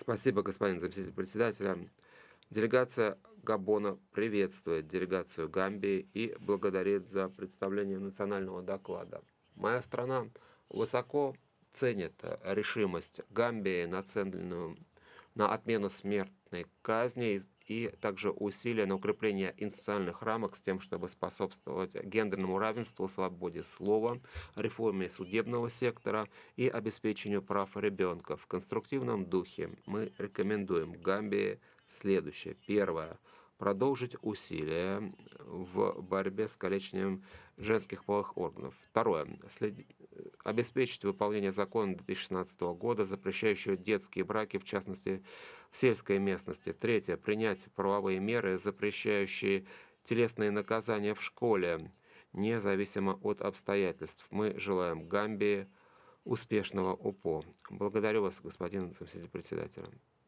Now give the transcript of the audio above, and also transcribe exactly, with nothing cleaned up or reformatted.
Спасибо, господин заместитель председателя. Делегация Габона приветствует делегацию Гамбии и благодарит за представление национального доклада. Моя страна высоко ценит э, решимость Гамбии, нацеленную на отмену смертной казни и и также усилия на укрепление институциональных рамок с тем, чтобы способствовать гендерному равенству, свободе слова, реформе судебного сектора и обеспечению прав ребенка. В конструктивном духе мы рекомендуем Гамбии следующее. Первое. Продолжить усилия в борьбе с калечением женских половых органов. Второе. След- Обеспечить выполнение закона две тысячи шестнадцатого года, запрещающего детские браки, в частности, в сельской местности. Третье. Принять правовые меры, запрещающие телесные наказания в школе, независимо от обстоятельств. Мы желаем Гамбии успешного УПО. Благодарю вас, господин заместитель председателя.